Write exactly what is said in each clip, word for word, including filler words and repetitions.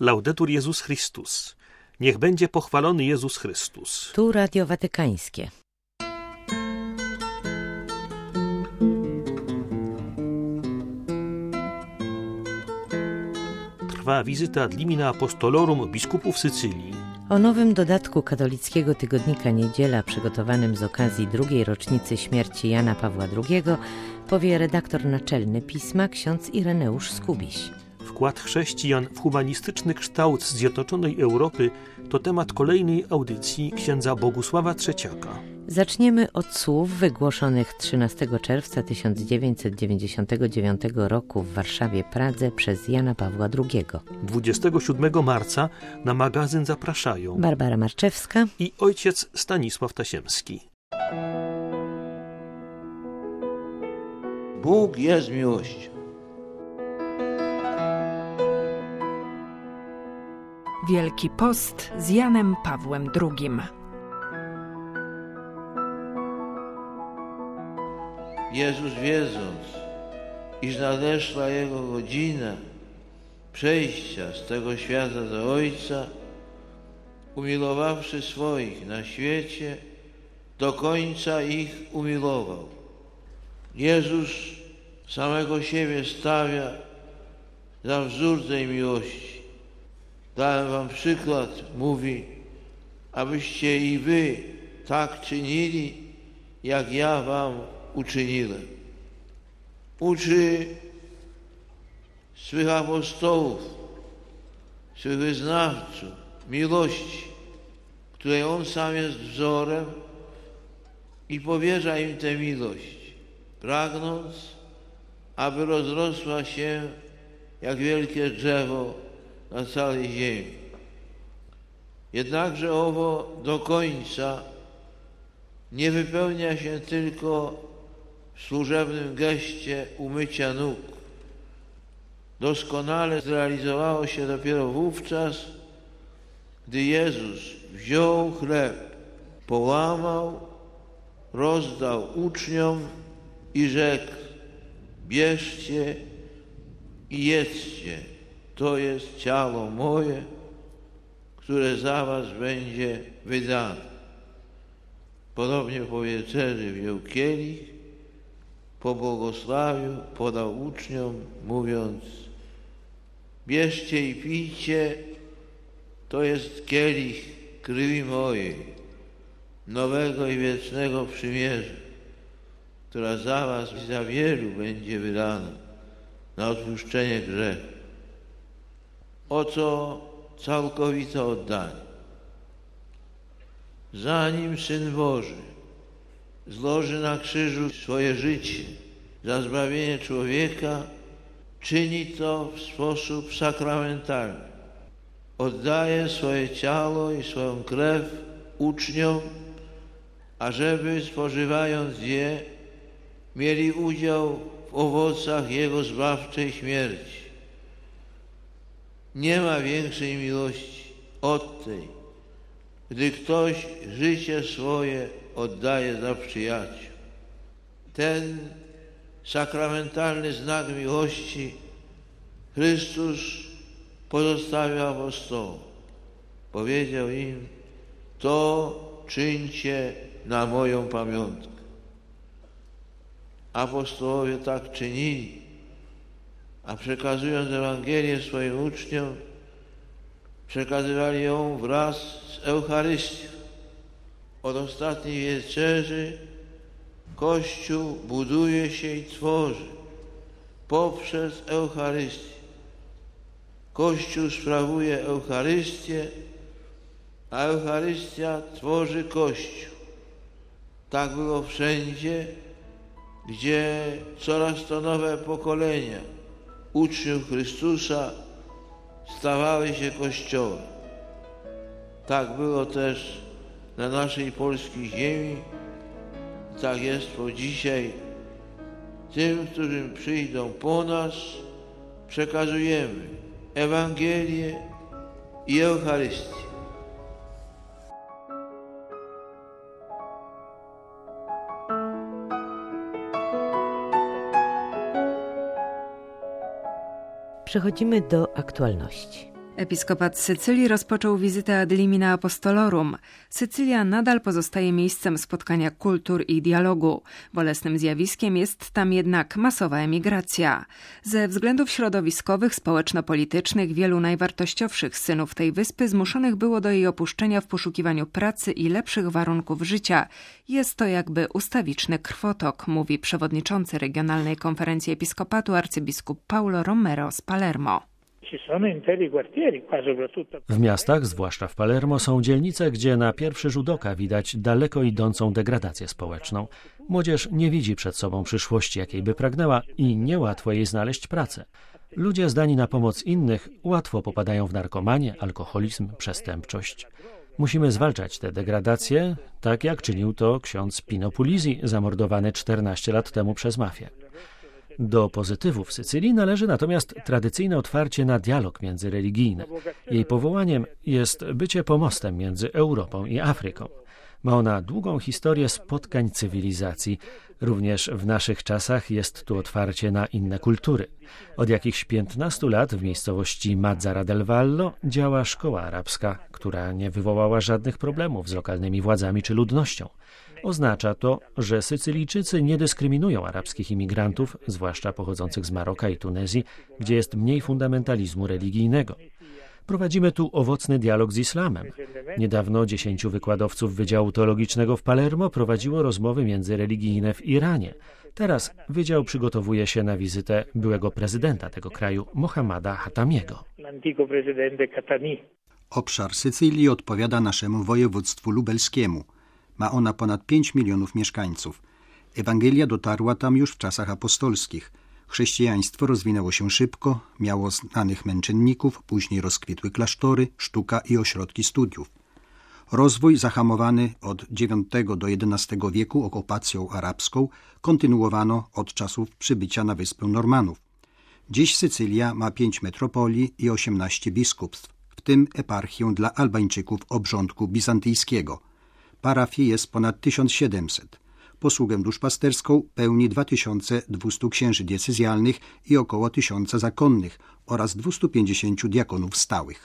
Laudetur Jezus Chrystus. Niech będzie pochwalony Jezus Chrystus. Tu Radio Watykańskie. Trwa wizyta ad limina apostolorum biskupów Sycylii. O nowym dodatku katolickiego tygodnika Niedziela, przygotowanym z okazji drugiej rocznicy śmierci Jana Pawła drugiego, powie redaktor naczelny pisma ksiądz Ireneusz Skubiś. Wkład chrześcijan w humanistyczny kształt zjednoczonej Europy to temat kolejnej audycji księdza Bogusława Trzeciaka. Zaczniemy od słów wygłoszonych trzynastego czerwca tysiąc dziewięćset dziewięćdziesiątego dziewiątego roku w Warszawie, Pradze przez Jana Pawła drugiego. dwudziestego siódmego marca na magazyn zapraszają Barbara Marczewska i ojciec Stanisław Tasiemski. Bóg jest miłością. Wielki Post z Janem Pawłem drugim. Jezus, wiedząc, iż nadeszła Jego godzina przejścia z tego świata do Ojca, umilowawszy swoich na świecie, do końca ich umilował. Jezus samego siebie stawia za wzór tej miłości. Dałem wam przykład, mówi, abyście i wy tak czynili, jak ja wam uczyniłem. Uczy swych apostołów, swych wyznawców miłości, której On sam jest wzorem, i powierza im tę miłość, pragnąc, aby rozrosła się jak wielkie drzewo na całej ziemi. Jednakże owo do końca nie wypełnia się tylko w służebnym geście umycia nóg. Doskonale zrealizowało się dopiero wówczas, gdy Jezus wziął chleb, połamał, rozdał uczniom i rzekł: bierzcie i jedzcie, to jest ciało moje, które za was będzie wydane. Podobnie po wieczerzy wziął kielich, pobłogosławił, podał uczniom, mówiąc: bierzcie i pijcie, to jest kielich krwi mojej, nowego i wiecznego przymierza, która za was i za wielu będzie wydana na odpuszczenie grzechu. Oto całkowite oddanie. Zanim Syn Boży złoży na krzyżu swoje życie za zbawienie człowieka, czyni to w sposób sakramentalny. Oddaje swoje ciało i swoją krew uczniom, ażeby, spożywając je, mieli udział w owocach Jego zbawczej śmierci. Nie ma większej miłości od tej, gdy ktoś życie swoje oddaje za przyjaciół. Ten sakramentalny znak miłości Chrystus pozostawił apostołom. Powiedział im: to czyńcie na moją pamiątkę. Apostołowie tak czynili, a przekazując Ewangelię swoim uczniom, przekazywali ją wraz z Eucharystią. Od ostatniej wieczerzy Kościół buduje się i tworzy poprzez Eucharystię. Kościół sprawuje Eucharystię, a Eucharystia tworzy Kościół. Tak było wszędzie, gdzie coraz to nowe pokolenia uczniów Chrystusa stawały się Kościołem. Tak było też na naszej polskiej ziemi, tak jest po dzisiaj. Tym, którym przyjdą po nas, przekazujemy Ewangelię i Eucharystię. Przechodzimy do aktualności. Episkopat Sycylii rozpoczął wizytę ad limina apostolorum. Sycylia nadal pozostaje miejscem spotkania kultur i dialogu. Bolesnym zjawiskiem jest tam jednak masowa emigracja. Ze względów środowiskowych, społeczno-politycznych wielu najwartościowszych synów tej wyspy zmuszonych było do jej opuszczenia w poszukiwaniu pracy i lepszych warunków życia. Jest to jakby ustawiczny krwotok, mówi przewodniczący Regionalnej Konferencji Episkopatu arcybiskup Paulo Romero z Palermo. W miastach, zwłaszcza w Palermo, są dzielnice, gdzie na pierwszy rzut oka widać daleko idącą degradację społeczną. Młodzież nie widzi przed sobą przyszłości, jakiej by pragnęła i niełatwo jej znaleźć pracę. Ludzie zdani na pomoc innych łatwo popadają w narkomanię, alkoholizm, przestępczość. Musimy zwalczać tę degradację, tak jak czynił to ksiądz Pino Puglisi, zamordowany czternaście lat temu przez mafię. Do pozytywów Sycylii należy natomiast tradycyjne otwarcie na dialog międzyreligijny. Jej powołaniem jest bycie pomostem między Europą i Afryką. Ma ona długą historię spotkań cywilizacji. Również w naszych czasach jest tu otwarcie na inne kultury. Od jakichś piętnastu lat w miejscowości Mazara del Vallo działa szkoła arabska, która nie wywołała żadnych problemów z lokalnymi władzami czy ludnością. Oznacza to, że Sycylijczycy nie dyskryminują arabskich imigrantów, zwłaszcza pochodzących z Maroka i Tunezji, gdzie jest mniej fundamentalizmu religijnego. Prowadzimy tu owocny dialog z islamem. Niedawno dziesięciu wykładowców Wydziału Teologicznego w Palermo prowadziło rozmowy międzyreligijne w Iranie. Teraz wydział przygotowuje się na wizytę byłego prezydenta tego kraju, Mohammada Hatamiego. Obszar Sycylii odpowiada naszemu województwu lubelskiemu. Ma ona ponad pięć milionów mieszkańców. Ewangelia dotarła tam już w czasach apostolskich. Chrześcijaństwo rozwinęło się szybko, miało znanych męczenników, później rozkwitły klasztory, sztuka i ośrodki studiów. Rozwój zahamowany od dziewiątego do jedenastego wieku okupacją arabską kontynuowano od czasów przybycia na wyspę Normanów. Dziś Sycylia ma pięć metropolii i osiemnaście biskupstw, w tym eparchię dla Albańczyków obrządku bizantyjskiego. Parafii jest ponad tysiąc siedemset. Posługę duszpasterską pełni dwa tysiące dwieście księży diecezjalnych i około tysiąca zakonnych oraz dwieście pięćdziesiąt diakonów stałych.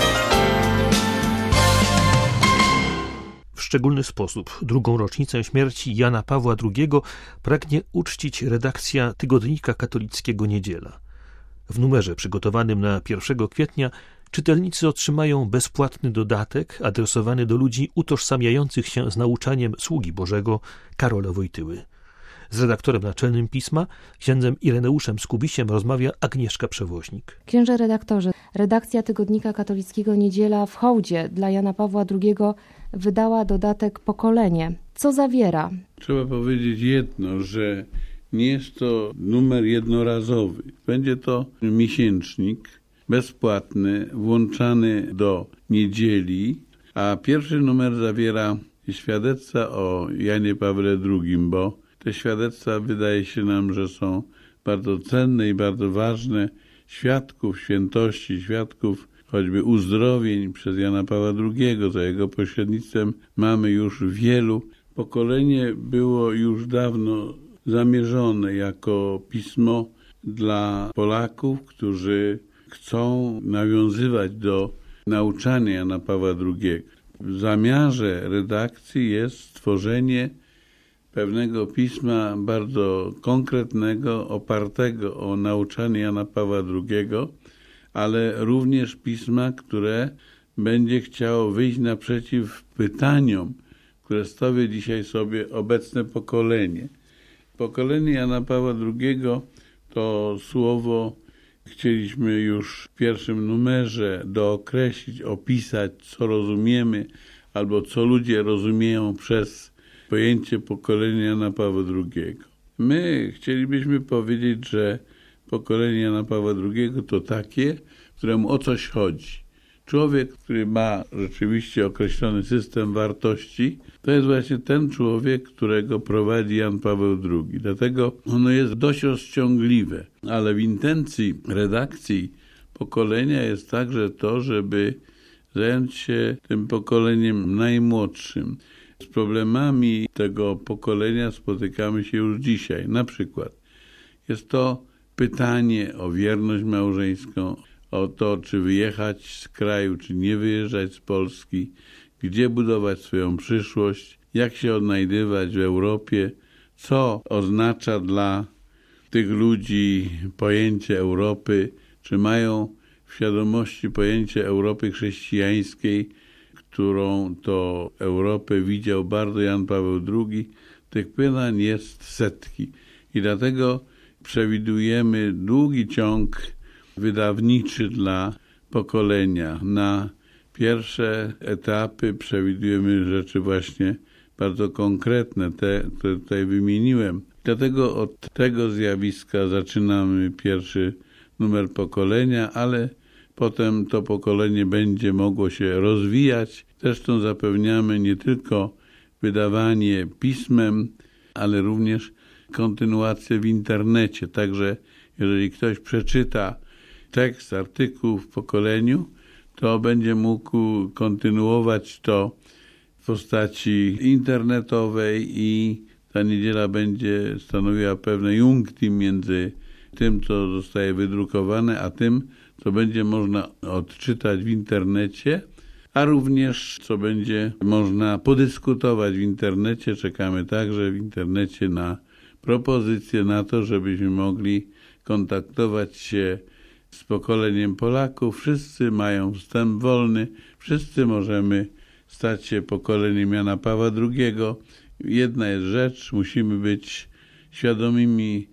W szczególny sposób drugą rocznicę śmierci Jana Pawła drugiego pragnie uczcić redakcja tygodnika katolickiego Niedziela. W numerze przygotowanym na pierwszego kwietnia czytelnicy otrzymają bezpłatny dodatek adresowany do ludzi utożsamiających się z nauczaniem sługi Bożego Karola Wojtyły. Z redaktorem naczelnym pisma, księdzem Ireneuszem Skubisiem, rozmawia Agnieszka Przewoźnik. Księże redaktorze, redakcja tygodnika katolickiego Niedziela w hołdzie dla Jana Pawła drugiego wydała dodatek Pokolenie. Co zawiera? Trzeba powiedzieć jedno, że nie jest to numer jednorazowy. Będzie to miesięcznik bezpłatny, włączany do niedzieli, a pierwszy numer zawiera świadectwa o Janie Pawle drugim, bo te świadectwa wydaje się nam, że są bardzo cenne i bardzo ważne. Świadków świętości, świadków choćby uzdrowień przez Jana Pawła drugiego, za jego pośrednictwem mamy już wielu. Pokolenie było już dawno zamierzone jako pismo dla Polaków, którzy chcą nawiązywać do nauczania Jana Pawła drugiego. W zamiarze redakcji jest stworzenie pewnego pisma bardzo konkretnego, opartego o nauczanie Jana Pawła drugiego, ale również pisma, które będzie chciało wyjść naprzeciw pytaniom, które stawia dzisiaj sobie obecne pokolenie. Pokolenie Jana Pawła drugiego to słowo chcieliśmy już w pierwszym numerze dookreślić, opisać, co rozumiemy, albo co ludzie rozumieją przez pojęcie pokolenia Jana Pawła drugiego. My chcielibyśmy powiedzieć, że pokolenie Jana Pawła drugiego to takie, któremu o coś chodzi. Człowiek, który ma rzeczywiście określony system wartości, to jest właśnie ten człowiek, którego prowadzi Jan Paweł drugi. Dlatego ono jest dość rozciągliwe, ale w intencji redakcji pokolenia jest także to, żeby zająć się tym pokoleniem najmłodszym. Z problemami tego pokolenia spotykamy się już dzisiaj. Na przykład jest to pytanie o wierność małżeńską, o to, czy wyjechać z kraju, czy nie wyjeżdżać z Polski, gdzie budować swoją przyszłość, jak się odnajdywać w Europie, co oznacza dla tych ludzi pojęcie Europy, czy mają w świadomości pojęcie Europy chrześcijańskiej, którą to Europę widział bardzo Jan Paweł drugi. Tych pytań jest setki i dlatego przewidujemy długi ciąg wydawniczy dla pokolenia. Na pierwsze etapy przewidujemy rzeczy właśnie bardzo konkretne, te, które tutaj wymieniłem. Dlatego od tego zjawiska zaczynamy pierwszy numer pokolenia, ale potem to pokolenie będzie mogło się rozwijać. Zresztą zapewniamy nie tylko wydawanie pismem, ale również kontynuację w internecie. Także jeżeli ktoś przeczyta tekst, artykuł w pokoleniu, to będzie mógł kontynuować to w postaci internetowej i ta niedziela będzie stanowiła pewne junctim między tym, co zostaje wydrukowane, a tym, co będzie można odczytać w internecie, a również co będzie można podyskutować w internecie. Czekamy także w internecie na propozycje na to, żebyśmy mogli kontaktować się z pokoleniem Polaków. Wszyscy mają wstęp wolny, wszyscy możemy stać się pokoleniem Jana Pawła drugiego. Jedna jest rzecz, musimy być świadomymi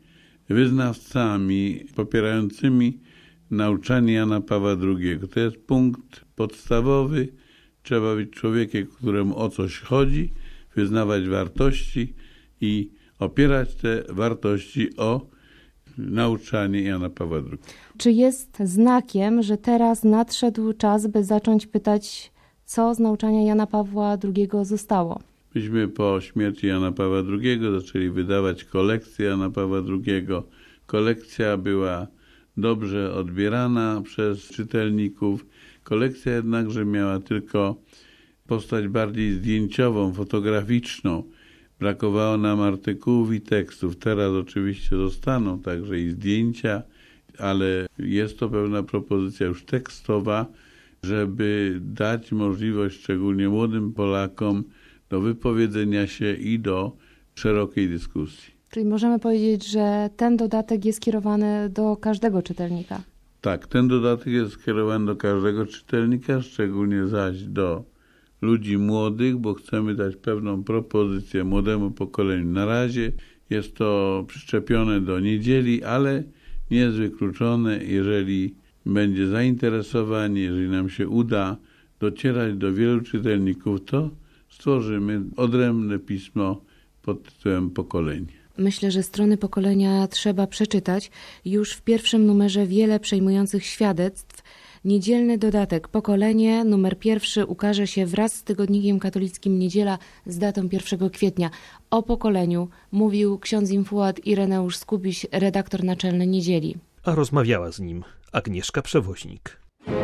wyznawcami popierającymi nauczanie Jana Pawła drugiego. To jest punkt podstawowy. Trzeba być człowiekiem, któremu o coś chodzi, wyznawać wartości i opierać te wartości o nauczanie Jana Pawła drugiego. Czy jest znakiem, że teraz nadszedł czas, by zacząć pytać, co z nauczania Jana Pawła drugiego zostało? Myśmy po śmierci Jana Pawła drugiego zaczęli wydawać kolekcję Jana Pawła drugiego. Kolekcja była dobrze odbierana przez czytelników. Kolekcja jednakże miała tylko postać bardziej zdjęciową, fotograficzną. Brakowało nam artykułów i tekstów. Teraz oczywiście zostaną także i zdjęcia, ale jest to pewna propozycja już tekstowa, żeby dać możliwość szczególnie młodym Polakom do wypowiedzenia się i do szerokiej dyskusji. Czyli możemy powiedzieć, że ten dodatek jest skierowany do każdego czytelnika. Tak, ten dodatek jest skierowany do każdego czytelnika, szczególnie zaś do ludzi młodych, bo chcemy dać pewną propozycję młodemu pokoleniu. Na razie jest to przyczepione do niedzieli, ale nie jest wykluczone, jeżeli będzie zainteresowanie, jeżeli nam się uda docierać do wielu czytelników, to stworzymy odrębne pismo pod tytułem Pokolenie. Myślę, że strony pokolenia trzeba przeczytać. Już w pierwszym numerze wiele przejmujących świadectw. Niedzielny dodatek Pokolenie, numer pierwszy, ukaże się wraz z tygodnikiem katolickim Niedziela z datą pierwszego kwietnia. O pokoleniu mówił ksiądz infuat Ireneusz Skubiś, redaktor naczelny Niedzieli. A rozmawiała z nim Agnieszka Przewoźnik.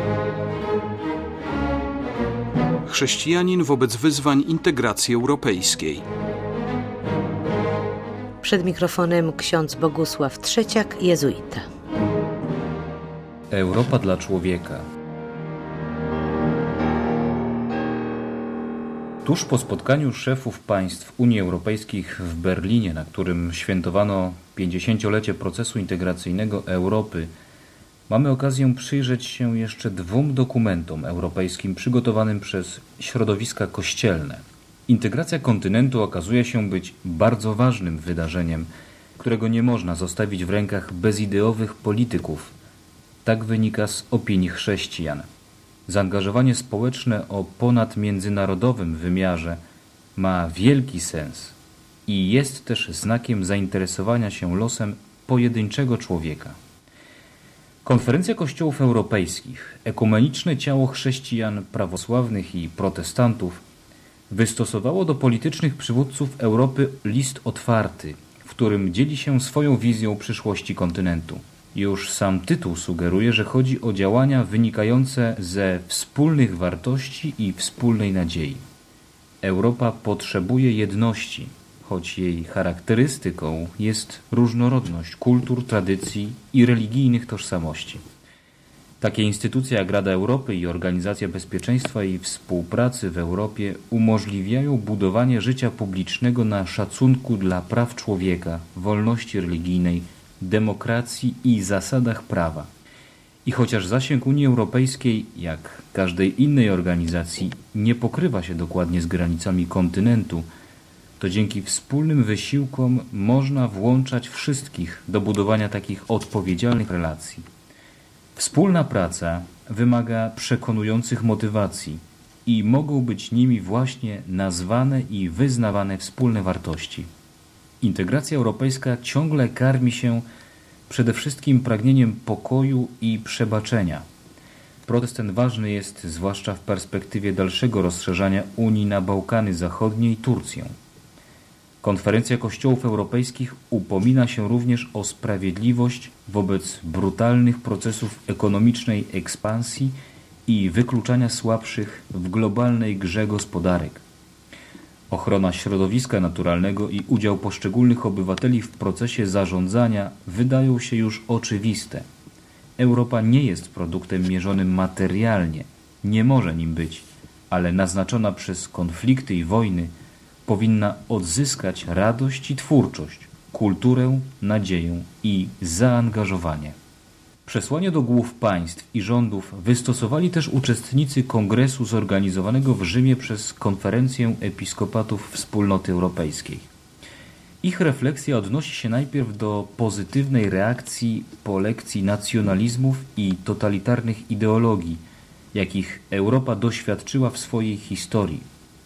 Chrześcijanin wobec wyzwań integracji europejskiej. Przed mikrofonem ksiądz Bogusław Trzeciak, jezuita. Europa dla człowieka. Tuż po spotkaniu szefów państw Unii Europejskiej w Berlinie, na którym świętowano pięćdziesięciolecie procesu integracyjnego Europy, mamy okazję przyjrzeć się jeszcze dwóm dokumentom europejskim przygotowanym przez środowiska kościelne. Integracja kontynentu okazuje się być bardzo ważnym wydarzeniem, którego nie można zostawić w rękach bezideowych polityków. Tak wynika z opinii chrześcijan. Zaangażowanie społeczne o ponadmiędzynarodowym wymiarze ma wielki sens i jest też znakiem zainteresowania się losem pojedynczego człowieka. Konferencja Kościołów Europejskich, ekumeniczne ciało chrześcijan prawosławnych i protestantów, wystosowało do politycznych przywódców Europy list otwarty, w którym dzieli się swoją wizją przyszłości kontynentu. Już sam tytuł sugeruje, że chodzi o działania wynikające ze wspólnych wartości i wspólnej nadziei. Europa potrzebuje jedności, choć jej charakterystyką jest różnorodność kultur, tradycji i religijnych tożsamości. Takie instytucje jak Rada Europy i Organizacja Bezpieczeństwa i Współpracy w Europie umożliwiają budowanie życia publicznego na szacunku dla praw człowieka, wolności religijnej, demokracji i zasadach prawa. I chociaż zasięg Unii Europejskiej, jak każdej innej organizacji, nie pokrywa się dokładnie z granicami kontynentu, to dzięki wspólnym wysiłkom można włączać wszystkich do budowania takich odpowiedzialnych relacji. Wspólna praca wymaga przekonujących motywacji i mogą być nimi właśnie nazwane i wyznawane wspólne wartości. Integracja europejska ciągle karmi się przede wszystkim pragnieniem pokoju i przebaczenia. Proces ten ważny jest zwłaszcza w perspektywie dalszego rozszerzania Unii na Bałkany Zachodnie i Turcję. Konferencja Kościołów Europejskich upomina się również o sprawiedliwość wobec brutalnych procesów ekonomicznej ekspansji i wykluczania słabszych w globalnej grze gospodarek. Ochrona środowiska naturalnego i udział poszczególnych obywateli w procesie zarządzania wydają się już oczywiste. Europa nie jest produktem mierzonym materialnie, nie może nim być, ale naznaczona przez konflikty i wojny powinna odzyskać radość i twórczość, kulturę, nadzieję i zaangażowanie. Przesłanie do głów państw i rządów wystosowali też uczestnicy kongresu zorganizowanego w Rzymie przez Konferencję Episkopatów Wspólnoty Europejskiej. Ich refleksja odnosi się najpierw do pozytywnej reakcji po lekcji nacjonalizmów i totalitarnych ideologii, jakich Europa doświadczyła w swojej historii.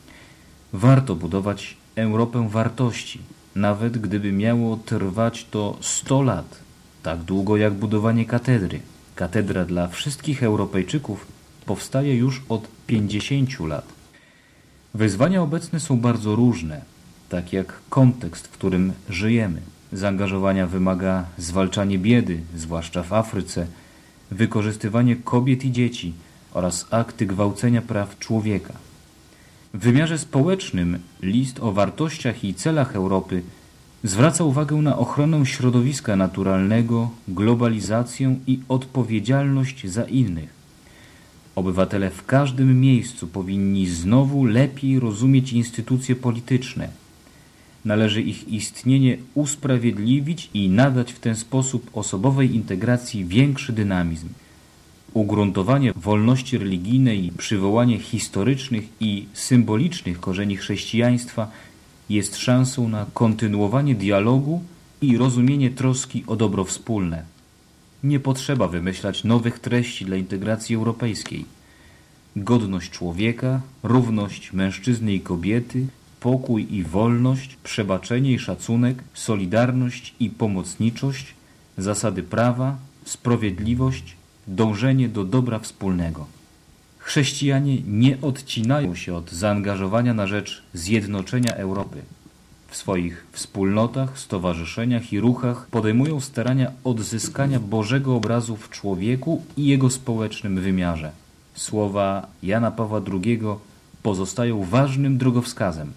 Warto budować Europę wartości, nawet gdyby miało trwać to sto lat, tak długo jak budowanie katedry. Katedra dla wszystkich Europejczyków powstaje już od pięćdziesięciu lat. Wyzwania obecne są bardzo różne, tak jak kontekst, w którym żyjemy. Zaangażowania wymaga zwalczanie biedy, zwłaszcza w Afryce, wykorzystywanie kobiet i dzieci oraz akty gwałcenia praw człowieka. W wymiarze społecznym list o wartościach i celach Europy zwraca uwagę na ochronę środowiska naturalnego, globalizację i odpowiedzialność za innych. Obywatele w każdym miejscu powinni znowu lepiej rozumieć instytucje polityczne. Należy ich istnienie usprawiedliwić i nadać w ten sposób osobowej integracji większy dynamizm. Ugruntowanie wolności religijnej i przywołanie historycznych i symbolicznych korzeni chrześcijaństwa jest szansą na kontynuowanie dialogu i rozumienie troski o dobro wspólne. Nie potrzeba wymyślać nowych treści dla integracji europejskiej. Godność człowieka, równość mężczyzny i kobiety, pokój i wolność, przebaczenie i szacunek, solidarność i pomocniczość, zasady prawa, sprawiedliwość, dążenie do dobra wspólnego. Chrześcijanie nie odcinają się od zaangażowania na rzecz zjednoczenia Europy. W swoich wspólnotach, stowarzyszeniach i ruchach podejmują starania odzyskania Bożego obrazu w człowieku i jego społecznym wymiarze. Słowa Jana Pawła drugiego pozostają ważnym drogowskazem.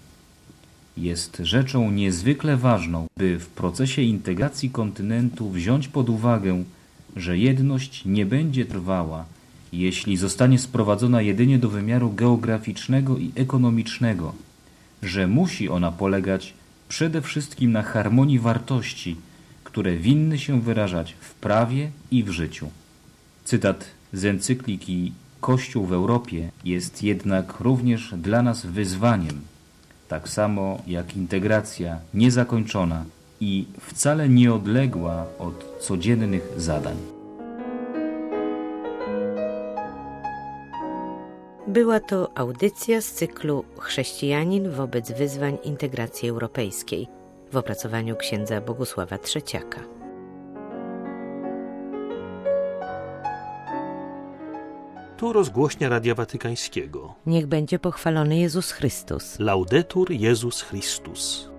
Jest rzeczą niezwykle ważną, by w procesie integracji kontynentu wziąć pod uwagę, że jedność nie będzie trwała, jeśli zostanie sprowadzona jedynie do wymiaru geograficznego i ekonomicznego, że musi ona polegać przede wszystkim na harmonii wartości, które winny się wyrażać w prawie i w życiu. Cytat z encykliki Kościół w Europie jest jednak również dla nas wyzwaniem, tak samo jak integracja niezakończona i wcale nieodległa od codziennych zadań. Była to audycja z cyklu Chrześcijanin wobec wyzwań integracji europejskiej w opracowaniu księdza Bogusława Trzeciaka. Tu rozgłośnia Radia Watykańskiego. Niech będzie pochwalony Jezus Chrystus. Laudetur Jezus Chrystus.